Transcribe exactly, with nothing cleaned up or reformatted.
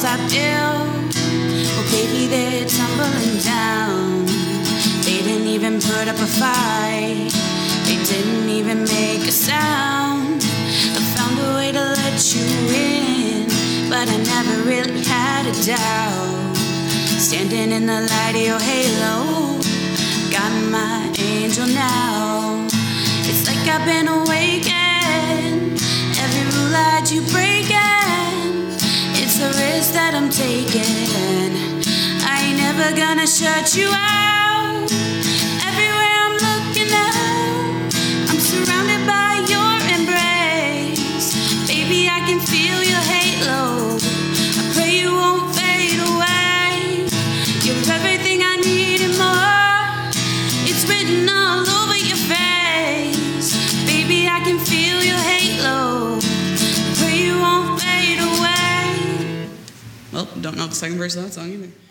I built, well, baby, they're tumbling down. They didn't even put up a fight. They didn't even make a sound. I found a way to let you in, but I never really had a doubt. Standing in the light of your halo, got my angel now. It's like I've been awakened. Every rule I do breaking. It's a risk that I'm taking. I ain't never gonna shut you out. Everywhere I'm looking out, I'm surrounded by your embrace. Baby, I can feel your halo. I pray you won't fade away. You're everything I need and more. It's written all over your face. Baby, I can feel your halo. I pray you won't fade away. Well, don't know the second verse of that song either.